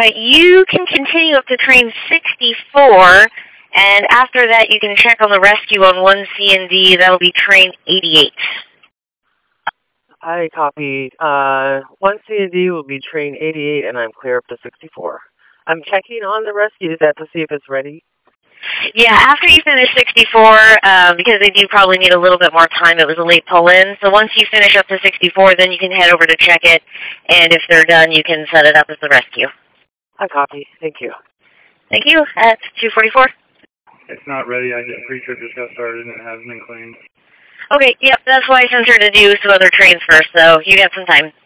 But you can continue up to train 64, and after that you can check on the rescue on 1C and D. That'll be train 88. I copy. 1C and D will be train 88, and I'm clear up to 64. I'm checking on the rescue set to see if it's ready. Yeah, after you finish 64, because they do probably need a little bit more time, it was a late pull-in, so once you finish up to 64, then you can head over to check it, and if they're done, you can set it up as the rescue. I copy. Thank you. Thank you. At 244. It's not ready. I just pre-trip just got started and it hasn't been claimed. Okay, yep, that's why I sent her to do some other trains first, so you got some time.